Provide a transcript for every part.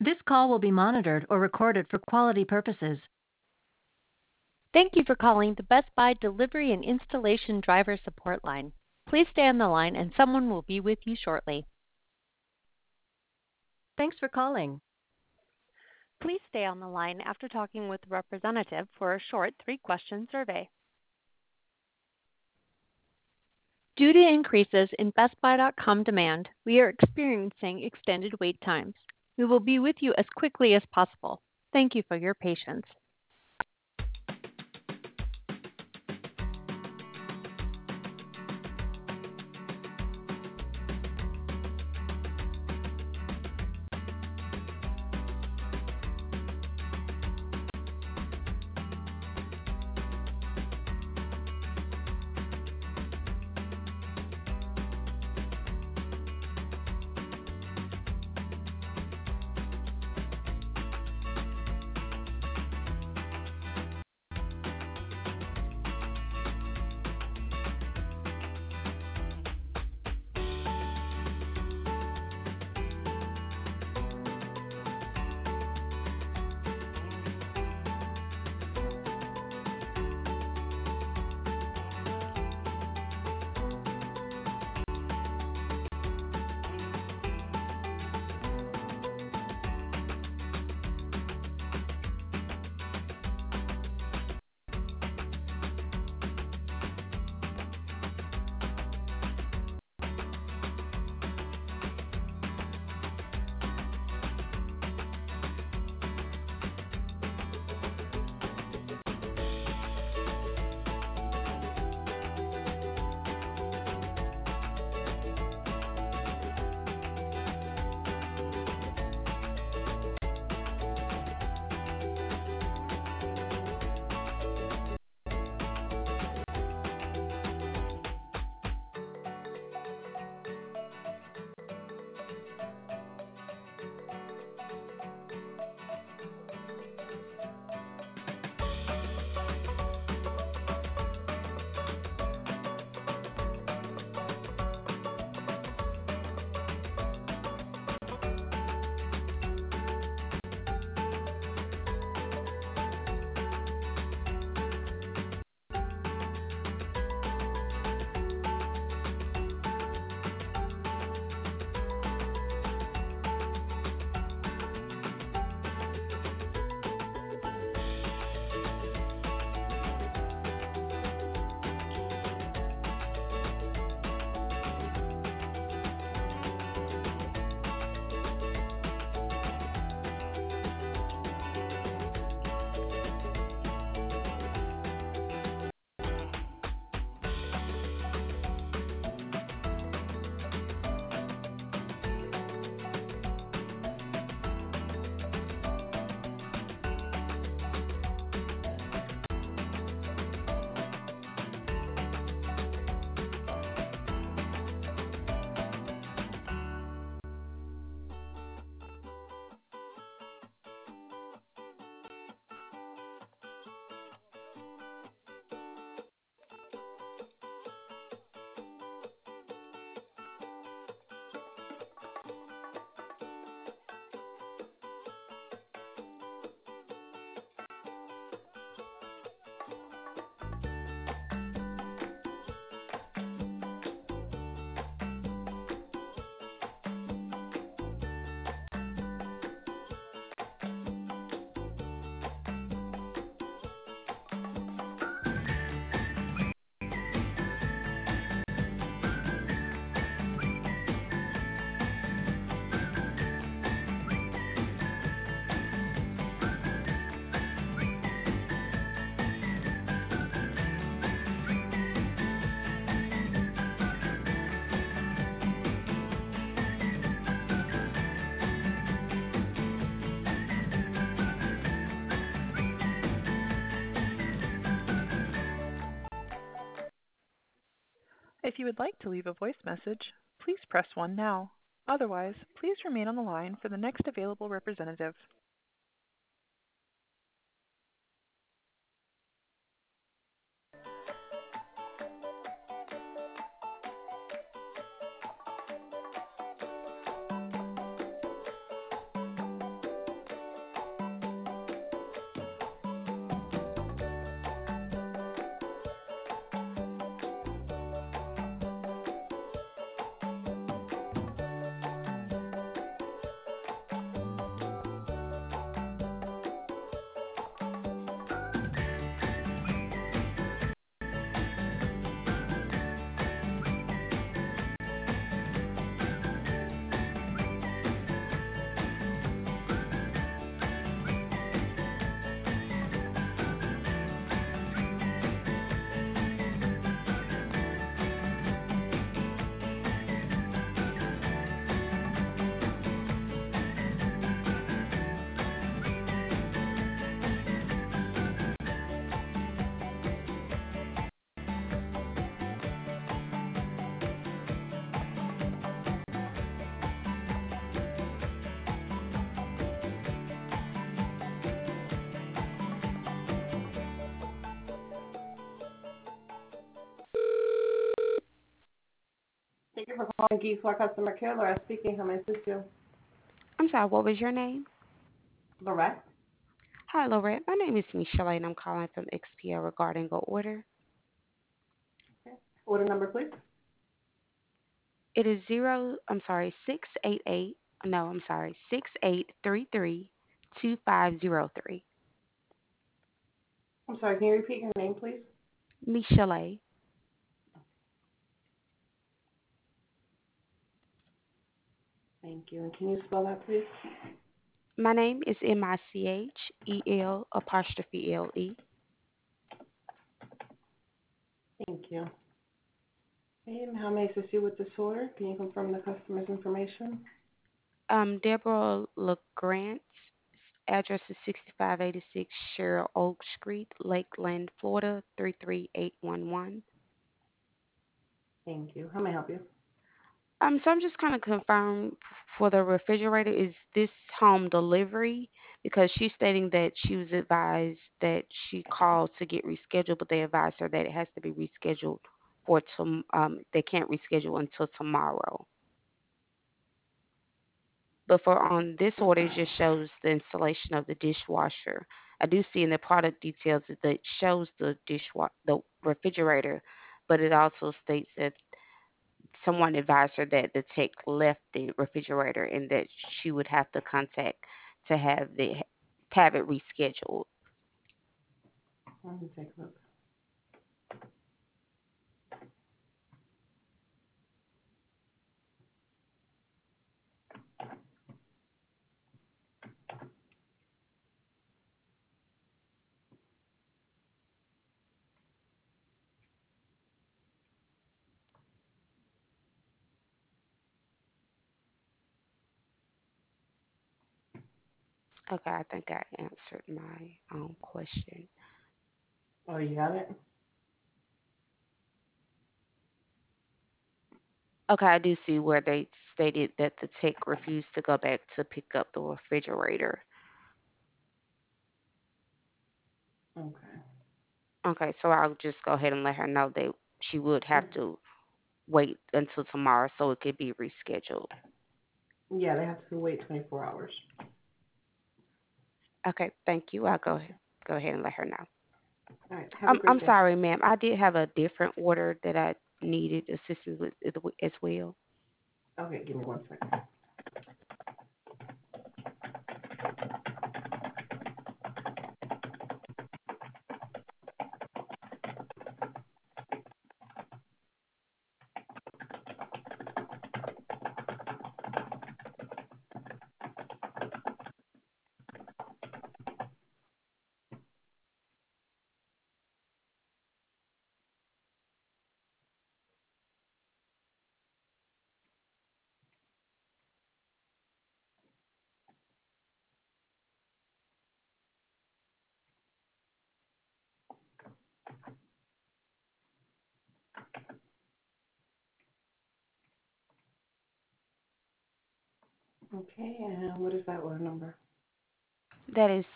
This call will be monitored or recorded for quality purposes. Thank you for calling the Best Buy Delivery and Installation Driver Support Line. Please stay on the line and someone will be with you shortly. Thanks for calling. Please stay on the line after talking with the representative for a short 3-question survey. Due to increases in BestBuy.com demand, we are experiencing extended wait times. We will be with you as quickly as possible. Thank you for your patience. If you would like to leave a voice message, please press 1 now. Otherwise, please remain on the line for the next available representative. Thank you for calling Geisler Customer Care. Laura speaking. How may I assist you? I'm sorry, what was your name? Lorette? Hi, Lorette. My name is Michelle, and I'm calling from XPO regarding an order. Okay. Order number, please. It is 688, no, I'm sorry, 68332503. I'm sorry, can you repeat your name, please? Michelle. Thank you. And can you spell that, please? My name is Michelle''Ele. Thank you. Okay, and how may I assist you with this order? Can you confirm the customer's information? Deborah LeGrant, address is 6586 Cheryl Oak Street, Lakeland, Florida, 33811. Thank you. How may I help you? So I'm just kind of confirm for the refrigerator, is this home delivery? Because she's stating that she was advised that she called to get rescheduled, but they advised her that it has to be rescheduled they can't reschedule until tomorrow. But for on this order, it just shows the installation of the dishwasher. I do see in the product details that it shows the refrigerator, but it also states that someone advised her that the tech left the refrigerator and that she would have to contact to have it rescheduled. Let me take a look. Okay, I think I answered my own question. Oh, you got it? Okay, I do see where they stated that the tech refused to go back to pick up the refrigerator. Okay. Okay, so I'll just go ahead and let her know that she would have to wait until tomorrow so it could be rescheduled. Yeah, they have to wait 24 hours. Okay, thank you. I'll go ahead and let her know. All right. Have a great I'm day. sorry, ma'am. I did have a different order that I needed assistance with as well. Okay, give me 1 second. Okay, and what is that order number? That is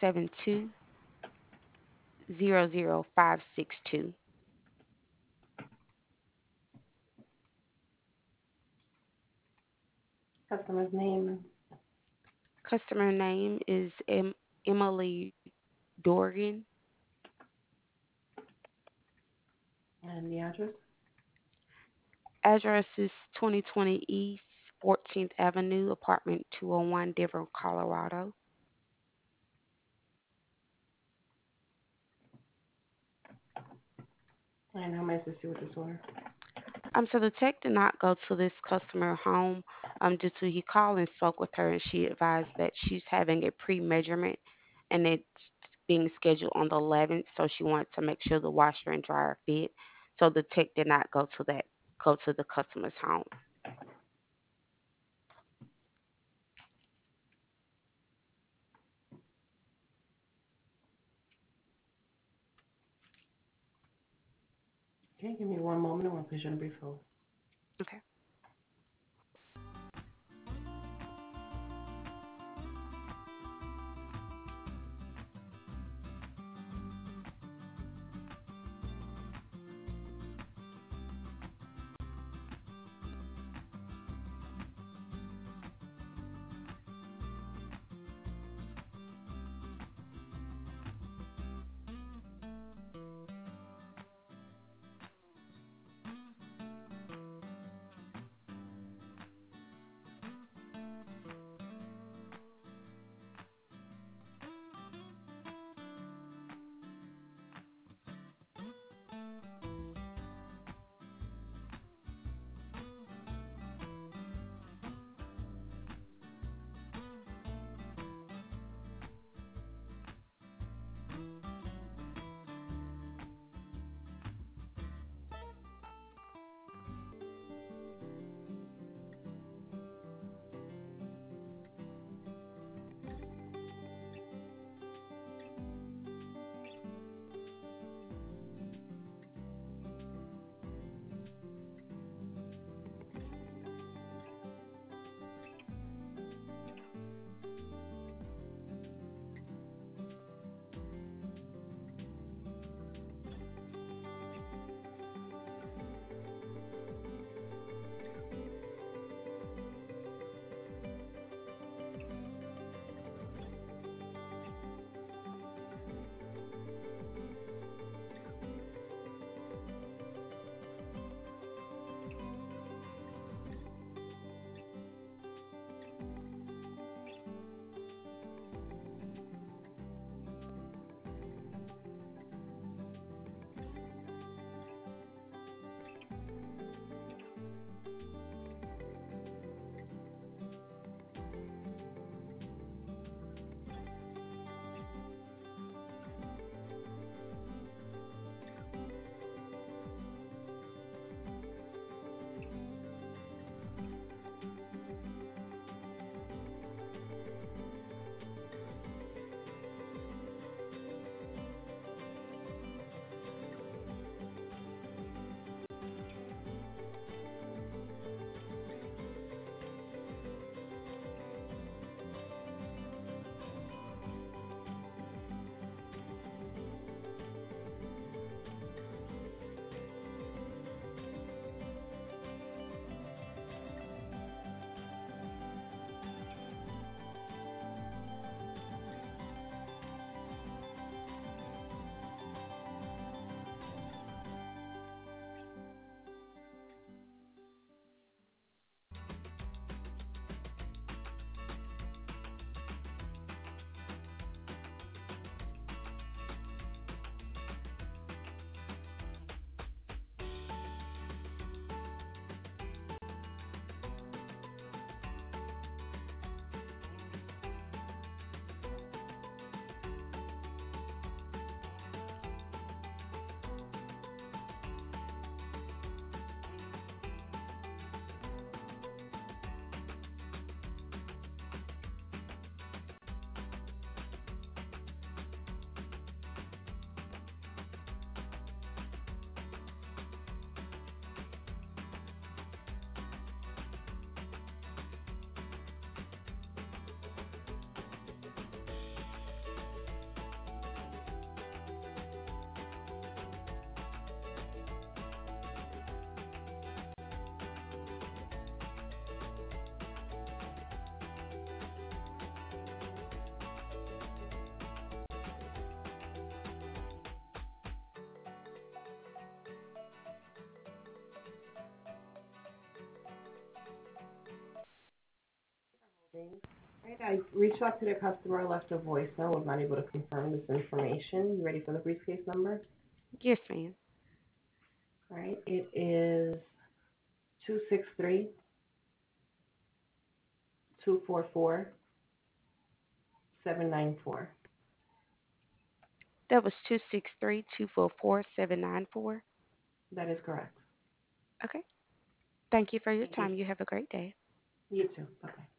672-00562. Customer's name Customer name is Emily Dorgan. and the address? Address is 2020 East 14th Avenue, apartment 201, Denver, Colorado. And how may I assist you with this order? So the tech did not go to this customer home due to he called and spoke with her and she advised that she's having a pre-measurement and it's being scheduled on the 11th, so she wanted to make sure the washer and dryer fit. So the tech did not go to the customer's home. Okay, give me 1 moment. I want to place you on a brief hold. Okay. Right, I reached out to the customer, left a voicemail, was not able to confirm this information. You ready for the briefcase number? Yes, ma'am. All right, it is 263-244-794. That was 263-244-794. That is correct. Okay. Thank you for your Thank you. time. You have a great day. You too. Bye-bye.